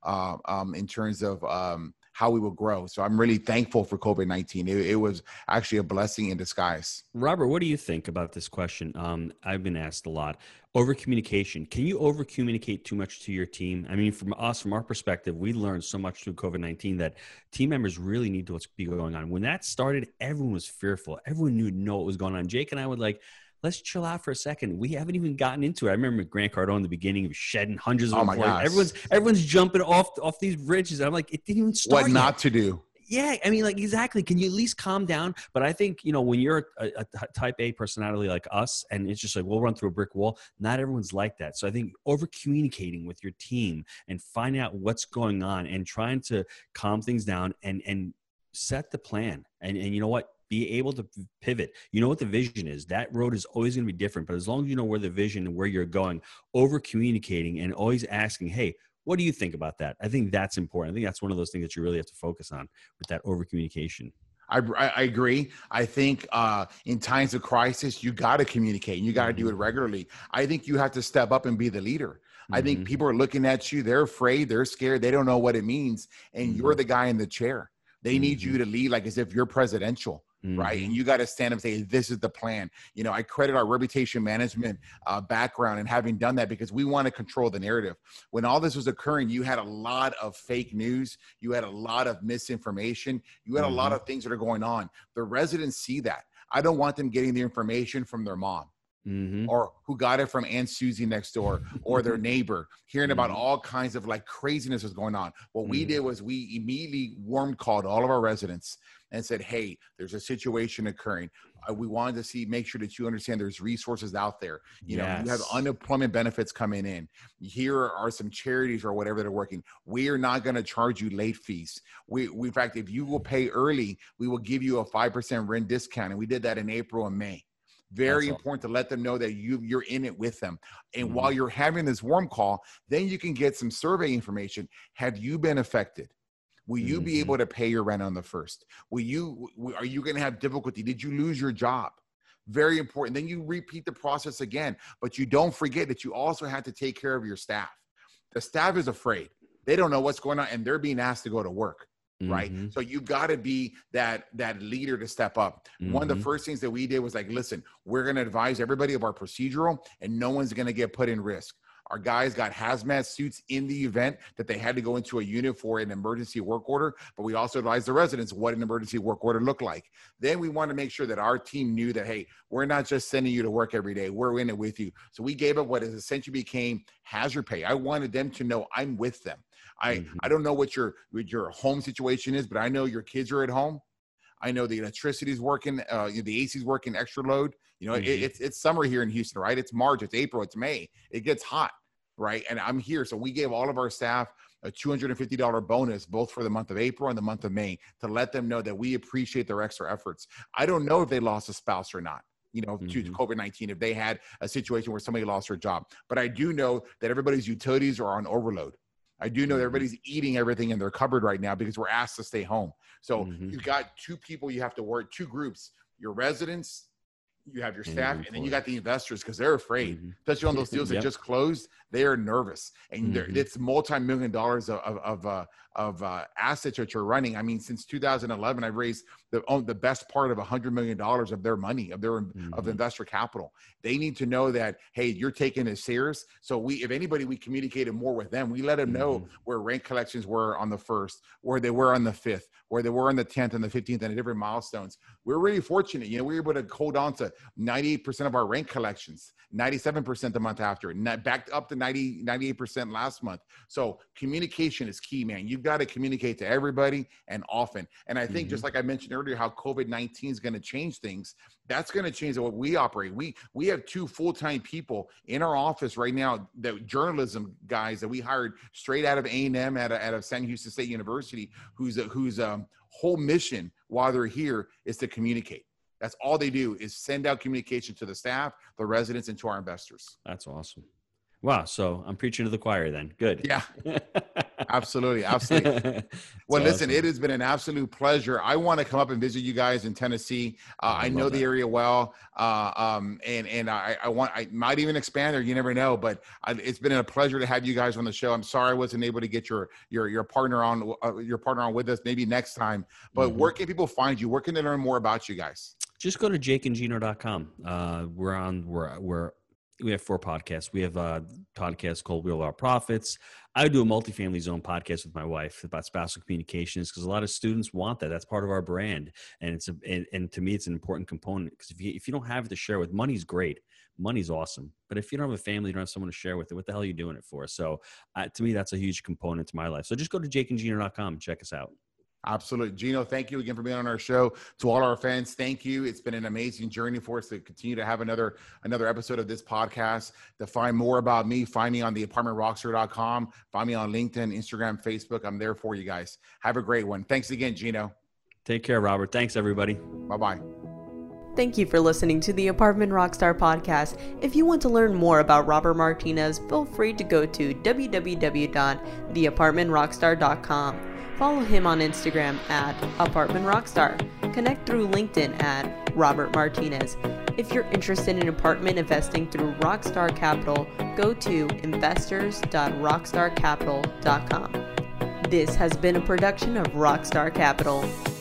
Speaker 2: in terms of how we will grow. So I'm really thankful for COVID-19. It was actually a blessing in disguise.
Speaker 3: Robert, what do you think about this question? I've been asked a lot. Over communication. Can you over communicate too much to your team? I mean, from our perspective, we learned so much through COVID-19 that team members really need to be going on. When that started, everyone was fearful. Everyone knew what was going on. Jake and I would let's chill out for a second. We haven't even gotten into it. I remember Grant Cardone in the beginning, he was shedding hundreds of employees. Everyone's jumping off these bridges. I'm like, it didn't even start
Speaker 2: What not to do.
Speaker 3: Yeah, I mean, exactly. Can you at least calm down? But I think, when you're a type A personality like us, and it's just like, we'll run through a brick wall, not everyone's like that. So I think over communicating with your team and finding out what's going on and trying to calm things down and set the plan. And you know what? Be able to pivot. You know what the vision is. That road is always going to be different. But as long as you know where the vision and where you're going, over communicating and always asking, hey, what do you think about that? I think that's important. I think that's one of those things that you really have to focus on with that over communication.
Speaker 2: I agree. I think in times of crisis, you got to communicate and you got to do it regularly. I think you have to step up and be the leader. I think people are looking at you. They're afraid. They're scared. They don't know what it means. And you're the guy in the chair. They need you to lead like as if you're presidential. right? And you got to stand up and say, this is the plan. You know, I credit our reputation management background and having done that because we want to control the narrative. When all this was occurring, you had a lot of fake news. You had a lot of misinformation. You had a lot of things that are going on. The residents see that. I don't want them getting the information from their mom. Or who got it from Aunt Susie next door or their neighbor, hearing about all kinds of like craziness was going on. What we did was we immediately warm called all of our residents and said, hey, there's a situation occurring. We wanted to make sure that you understand there's resources out there. You know, you have unemployment benefits coming in. Here are some charities or whatever that are working. We are not going to charge you late fees. We in fact, if you will pay early, we will give you a 5% rent discount. And we did that in April and May. Very important to let them know that you're in it with them. And while you're having this warm call, then you can get some survey information. Have you been affected? Will you be able to pay your rent on the first? Are you going to have difficulty? Did you lose your job? Very important. Then you repeat the process again, but you don't forget that you also have to take care of your staff. The staff is afraid. They don't know what's going on and they're being asked to go to work. Right. So you got to be that leader to step up. One of the first things that we did was like, listen, we're going to advise everybody of our procedural and no one's going to get put in risk. Our guys got hazmat suits in the event that they had to go into a unit for an emergency work order, but we also advised the residents what an emergency work order looked like. Then we wanted to make sure that our team knew that, hey, we're not just sending you to work every day. We're in it with you. So we gave up what is essentially became hazard pay. I wanted them to know I'm with them. I don't know what your home situation is, but I know your kids are at home. I know the electricity is working, the AC is working extra load. You know, it's summer here in Houston, right? It's March, it's April, it's May. It gets hot, right? And I'm here. So we gave all of our staff a $250 bonus, both for the month of April and the month of May, to let them know that we appreciate their extra efforts. I don't know if they lost a spouse or not, you know, to COVID-19, if they had a situation where somebody lost their job. But I do know that everybody's utilities are on overload. I do know that everybody's eating everything in their cupboard right now because we're asked to stay home. So you've got two people you have to work, two groups, your residents, you have your staff, and then you got the investors because they're afraid. Especially on those deals that just closed, they are nervous. And it's multi-million dollars of assets that you're running. I mean, since 2011, I've raised the best part of $100 million of their money, of their of investor capital. They need to know that, hey, you're taking it serious. So if anybody, we communicated more with them. We let them know where rent collections were on the 1st, where they were on the 5th, where they were on the 10th and the 15th, and the different milestones. We're really fortunate. You know, we were able to hold on to 98% of our rent collections, 97% the month after, back up to 98% last month. So communication is key, man. You've got to communicate to everybody and often. And I think just like I mentioned earlier, how COVID-19 is going to change things. That's going to change the way we operate. We have 2 full-time people in our office right now, the journalism guys that we hired straight out of A&M out of San Houston State University, whose whole mission while they're here is to communicate. That's all they do is send out communication to the staff, the residents, and to our investors.
Speaker 3: That's awesome. Wow. So I'm preaching to the choir then. Good.
Speaker 2: Yeah, absolutely. Absolutely. Well, listen, it has been an absolute pleasure. I want to come up and visit you guys in Tennessee. I know the area well. And I might even expand there. You never know, but it's been a pleasure to have you guys on the show. I'm sorry I wasn't able to get your partner on with us maybe next time, but where can people find you? Where can they learn more about you guys?
Speaker 3: Just go to jakeandgino.com. We have 4 podcasts. We have a podcast called Wheel of Our Profits. I do a multifamily zone podcast with my wife about spousal communications because a lot of students want that. That's part of our brand. And and to me, it's an important component because if you don't have it to share with, money's great. Money's awesome. But if you don't have a family, you don't have someone to share with it, what the hell are you doing it for? So to me, that's a huge component to my life. So just go to jakeandgino.com and check us out.
Speaker 2: Absolutely. Gino, thank you again for being on our show. To all our fans, thank you. It's been an amazing journey for us to continue to have another episode of this podcast. To find more about me, find me on theapartmentrockstar.com. Find me on LinkedIn, Instagram, Facebook. I'm there for you guys. Have a great one. Thanks again, Gino.
Speaker 3: Take care, Robert. Thanks, everybody.
Speaker 2: Bye-bye.
Speaker 1: Thank you for listening to the Apartment Rockstar podcast. If you want to learn more about Robert Martinez, feel free to go to www.theapartmentrockstar.com. Follow him on Instagram at Apartment Rockstar. Connect through LinkedIn at Robert Martinez. If you're interested in apartment investing through Rockstar Capital, go to investors.rockstarcapital.com. This has been a production of Rockstar Capital.